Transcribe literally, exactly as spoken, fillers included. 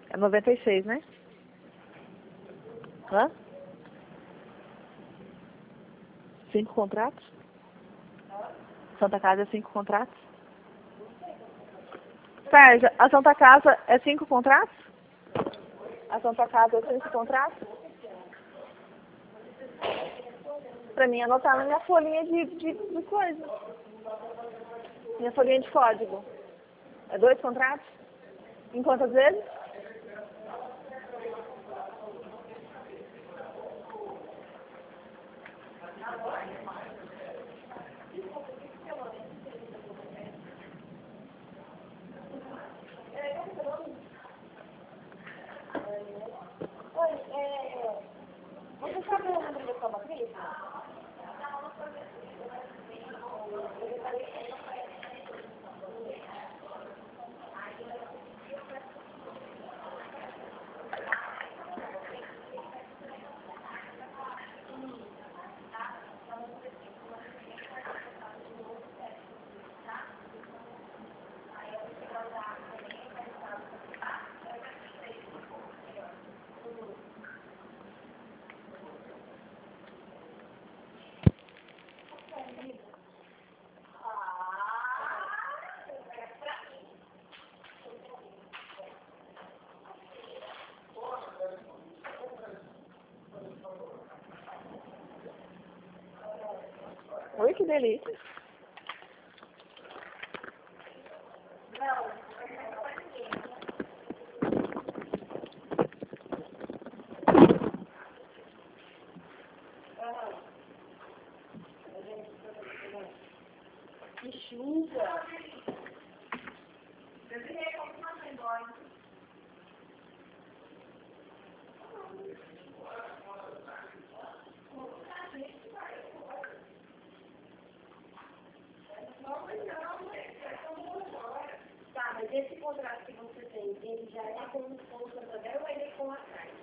É noventa e seis, né? Hã? Cinco contratos? Santa Casa é cinco contratos? Sérgio, a Santa Casa é cinco contratos? A Santa Casa é cinco contratos? Pra mim anotar na minha folhinha de, de, de coisa. Minha folhinha de código. É dois contratos? Em quantas vezes? Oi, é... Você sabe o número da sua matriz? Oi, que delícia. Que chuva. Tá, mas esse contrato que você tem, ele já é com o Santander ou ele é com a Caixa?